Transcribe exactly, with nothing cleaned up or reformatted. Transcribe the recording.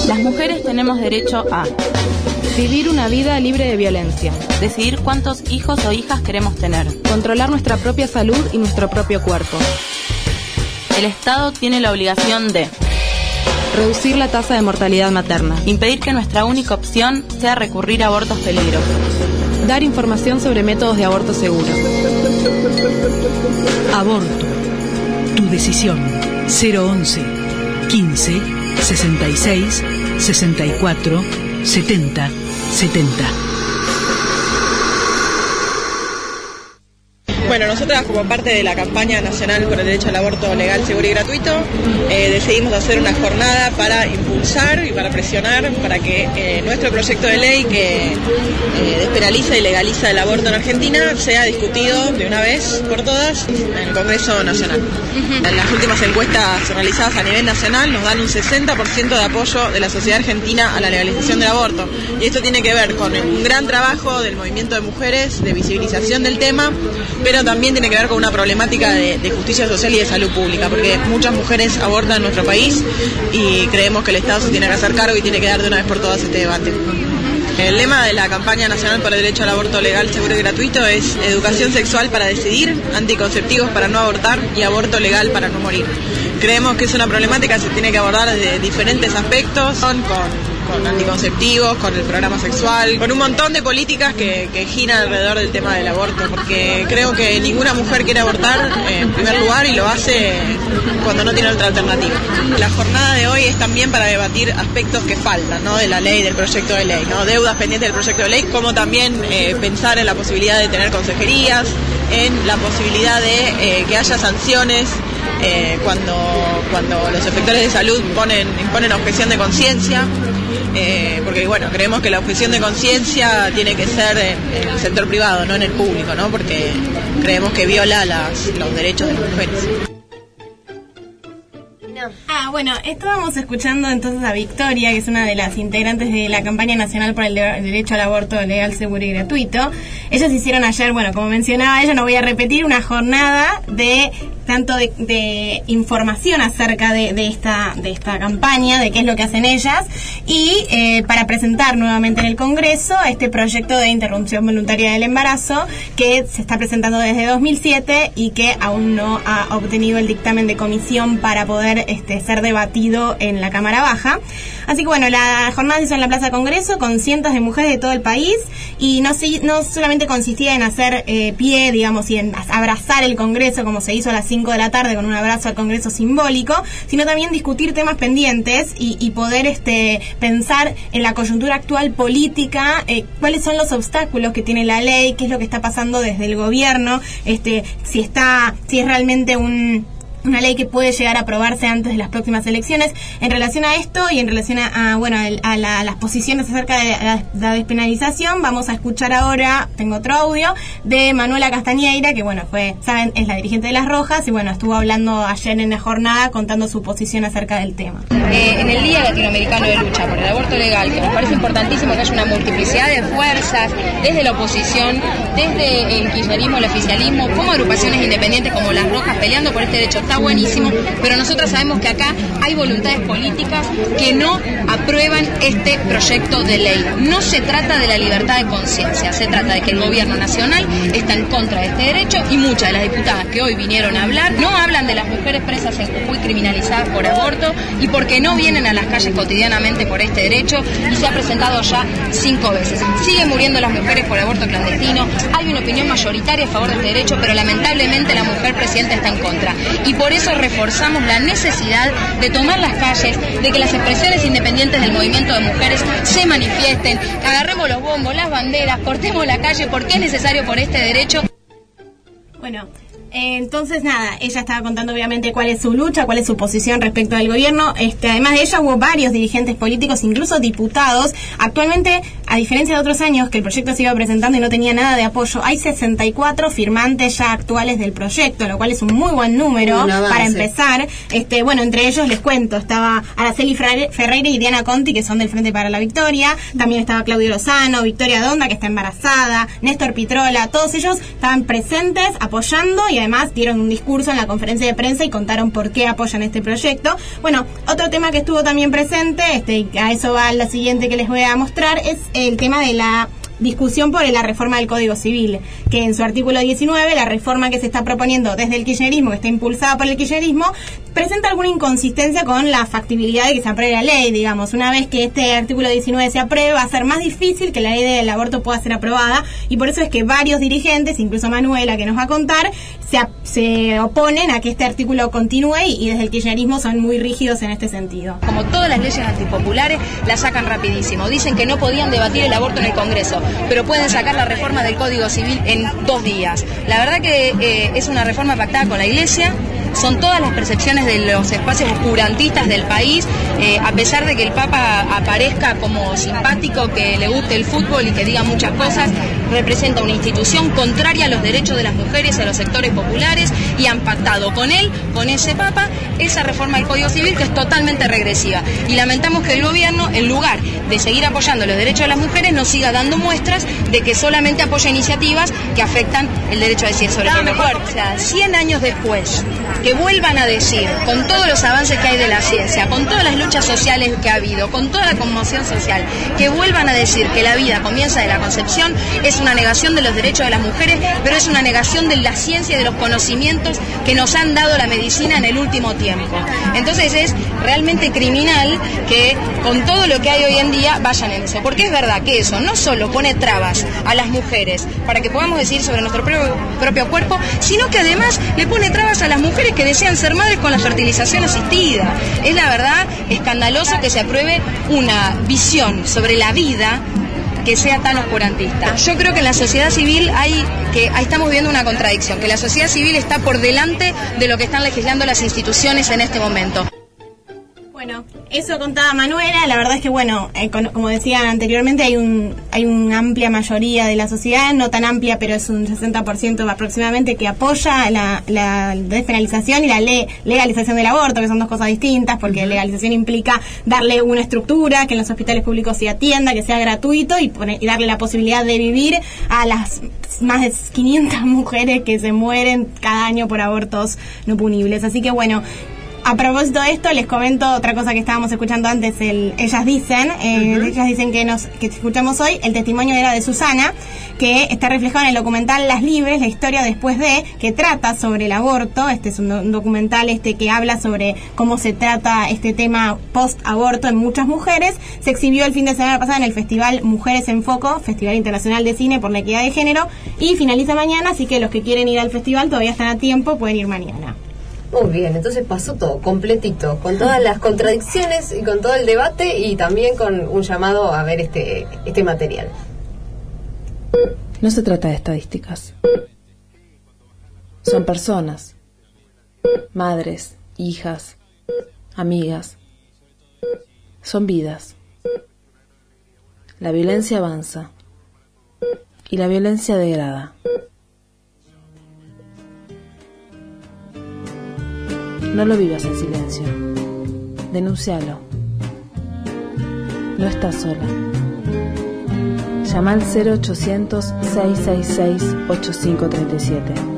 Las mujeres tenemos derecho a vivir una vida libre de violencia, decidir cuántos hijos o hijas queremos tener, controlar nuestra propia salud y nuestro propio cuerpo. El Estado tiene la obligación de reducir la tasa de mortalidad materna, impedir que nuestra única opción sea recurrir a abortos peligrosos, dar información sobre métodos de aborto seguros. Aborto. Tu decisión. cero once, quince, sesenta y seis, sesenta y cuatro, setenta, setenta. Bueno, nosotras como parte de la campaña nacional por el derecho al aborto legal, seguro y gratuito, eh, decidimos hacer una jornada para impulsar y para presionar para que eh, nuestro proyecto de ley que eh, despenaliza y legaliza el aborto en Argentina sea discutido de una vez por todas en el Congreso Nacional. Uh-huh. En las últimas encuestas realizadas a nivel nacional nos dan un sesenta por ciento de apoyo de la sociedad argentina a la legalización del aborto. Y esto tiene que ver con un gran trabajo del movimiento de mujeres, de visibilización del tema, pero también tiene que ver con una problemática de, de justicia social y de salud pública, porque muchas mujeres abortan en nuestro país y creemos que el Estado se tiene que hacer cargo y tiene que dar de una vez por todas este debate. El lema de la campaña nacional por el derecho al aborto legal, seguro y gratuito es educación sexual para decidir, anticonceptivos para no abortar y aborto legal para no morir. Creemos que es una problemática que se tiene que abordar desde diferentes aspectos, con, con anticonceptivos, con el programa sexual, con un montón de políticas que, que giran alrededor del tema del aborto, porque creo que ninguna mujer quiere abortar eh, en primer lugar y lo hace cuando no tiene otra alternativa. La jornada de hoy es también para debatir aspectos que faltan, ¿no?, de la ley, del proyecto de ley, ¿no?, deudas pendientes del proyecto de ley, como también eh, pensar en la posibilidad de tener consejerías, en la posibilidad de eh, que haya sanciones eh, cuando, cuando los efectores de salud ponen, imponen objeción de conciencia. Eh, porque bueno, creemos que la objeción de conciencia tiene que ser en, en el sector privado, no en el público, ¿no? Porque creemos que viola las, los derechos de las mujeres. Ah, bueno, estábamos escuchando entonces a Victoria, que es una de las integrantes de la campaña nacional por el de- derecho al aborto legal, seguro y gratuito. Ellos hicieron ayer, bueno, como mencionaba ella, no voy a repetir, una jornada de tanto de, de información acerca de, de esta de esta campaña, de qué es lo que hacen ellas, y eh, para presentar nuevamente en el Congreso este proyecto de interrupción voluntaria del embarazo que se está presentando desde dos mil siete y que aún no ha obtenido el dictamen de comisión para poder este, ser debatido en la Cámara Baja. Así que bueno, la jornada se hizo en la Plaza Congreso con cientos de mujeres de todo el país y no, no solamente consistía en hacer eh, pie, digamos, y en abrazar el Congreso como se hizo a las cinco de la tarde con un abrazo al Congreso simbólico, sino también discutir temas pendientes y, y poder este, pensar en la coyuntura actual política, eh, cuáles son los obstáculos que tiene la ley, qué es lo que está pasando desde el gobierno, este, si está, si es realmente un una ley que puede llegar a aprobarse antes de las próximas elecciones. En relación a esto y en relación a, a bueno a, la, a las posiciones acerca de la, la despenalización, vamos a escuchar ahora, tengo otro audio, de Manuela Castañeira, que bueno, fue, saben, es la dirigente de Las Rojas, y bueno, estuvo hablando ayer en la jornada contando su posición acerca del tema. Eh, en el Día Latinoamericano de Lucha por el Aborto Legal, que nos parece importantísimo que haya una multiplicidad de fuerzas desde la oposición, desde el kirchnerismo, el oficialismo, como agrupaciones independientes como Las Rojas peleando por este derecho, está buenísimo, pero nosotros sabemos que acá hay voluntades políticas que no aprueban este proyecto de ley. No se trata de la libertad de conciencia, se trata de que el gobierno nacional está en contra de este derecho, y muchas de las diputadas que hoy vinieron a hablar no hablan de las mujeres presas en Jujuy criminalizadas por aborto, y porque no vienen a las calles cotidianamente por este derecho, y se ha presentado ya cinco veces. Siguen muriendo las mujeres por aborto clandestino, hay una opinión mayoritaria a favor de este derecho, pero lamentablemente la mujer presidenta está en contra. Y por eso reforzamos la necesidad de tomar las calles, de que las expresiones independientes del movimiento de mujeres se manifiesten, agarremos los bombos, las banderas, cortemos la calle, porque es necesario por este derecho. Bueno, Eh, entonces nada, ella estaba contando obviamente cuál es su lucha, cuál es su posición respecto al gobierno. Este, además de ella hubo varios dirigentes políticos, incluso diputados. Actualmente, a diferencia de otros años que el proyecto se iba presentando y no tenía nada de apoyo, hay sesenta y cuatro firmantes ya actuales del proyecto, lo cual es un muy buen número para empezar. Este, bueno, entre ellos les cuento, estaba Araceli Ferreira y Diana Conti, que son del Frente para la Victoria. También estaba Claudio Lozano, Victoria Donda, que está embarazada, Néstor Pitrola. Todos ellos estaban presentes apoyando y además dieron un discurso en la conferencia de prensa y contaron por qué apoyan este proyecto. Bueno, otro tema que estuvo también presente, este, a eso va la siguiente que les voy a mostrar, es el tema de la discusión por la reforma del Código Civil, que en su artículo diecinueve, la reforma que se está proponiendo desde el kirchnerismo, que está impulsada por el kirchnerismo, presenta alguna inconsistencia con la factibilidad de que se apruebe la ley, digamos. Una vez que este artículo diecinueve se apruebe, va a ser más difícil que la ley del aborto pueda ser aprobada, y por eso es que varios dirigentes, incluso Manuela, que nos va a contar, se, se oponen a que este artículo continúe, y, y desde el kirchnerismo son muy rígidos en este sentido. Como todas las leyes antipopulares, la sacan rapidísimo. Dicen que no podían debatir el aborto en el Congreso, pero pueden sacar la reforma del Código Civil en dos días. La verdad que eh, es una reforma pactada con la Iglesia. Son todas las percepciones de los espacios oscurantistas del país, eh, a pesar de que el Papa aparezca como simpático, que le guste el fútbol y que diga muchas cosas, representa una institución contraria a los derechos de las mujeres y a los sectores populares, y han pactado con él, con ese Papa, esa reforma del Código Civil que es totalmente regresiva. Y lamentamos que el gobierno, en lugar de seguir apoyando los derechos de las mujeres, nos siga dando muestras de que solamente apoya iniciativas que afectan el derecho a decidir sobre el propio cuerpo. O sea, cien años después, que vuelvan a decir, con todos los avances que hay de la ciencia, con todas las luchas sociales que ha habido, con toda la conmoción social, que vuelvan a decir que la vida comienza de la concepción, es una negación de los derechos de las mujeres, pero es una negación de la ciencia y de los conocimientos que nos han dado la medicina en el último tiempo. Entonces es realmente criminal que con todo lo que hay hoy en día vayan en eso, porque es verdad que eso no solo pone trabas a las mujeres para que podamos decidir sobre nuestro propio, propio cuerpo, sino que además le pone trabas a las mujeres que desean ser madres con la fertilización asistida. Es la verdad escandaloso que se apruebe una visión sobre la vida que sea tan oscurantista. Yo creo que en la sociedad civil hay que ahí estamos viendo una contradicción, que la sociedad civil está por delante de lo que están legislando las instituciones en este momento. Bueno, eso contaba Manuela. La verdad es que, bueno, eh, con, como decía anteriormente, hay un hay una amplia mayoría de la sociedad, no tan amplia, pero es un sesenta por ciento aproximadamente, que apoya la, la despenalización y la le, legalización del aborto, que son dos cosas distintas, porque legalización implica darle una estructura, que en los hospitales públicos se atienda, que sea gratuito, y, poner, y darle la posibilidad de vivir a las más de quinientas mujeres que se mueren cada año por abortos no punibles. Así que, bueno, a propósito de esto, les comento otra cosa que estábamos escuchando antes, el Ellas Dicen, eh, uh-huh. Ellas Dicen que nos que escuchamos hoy, el testimonio era de Susana, que está reflejado en el documental Las Libres, la historia después de, que trata sobre el aborto. Este es un, do- un documental este que habla sobre cómo se trata este tema post-aborto en muchas mujeres. Se exhibió el fin de semana pasado en el Festival Mujeres en Foco, Festival Internacional de Cine por la Equidad de Género, y finaliza mañana, así que los que quieren ir al festival todavía están a tiempo, pueden ir mañana. Muy bien, entonces pasó todo, completito, con todas las contradicciones y con todo el debate, y también con un llamado a ver este, este material. No se trata de estadísticas. Son personas, madres, hijas, amigas. Son vidas. La violencia avanza y la violencia degrada. No lo vivas en silencio. Denúncialo. No estás sola. Llama al cero ochocientos, seiscientos sesenta y seis, ochenta y cinco treinta y siete.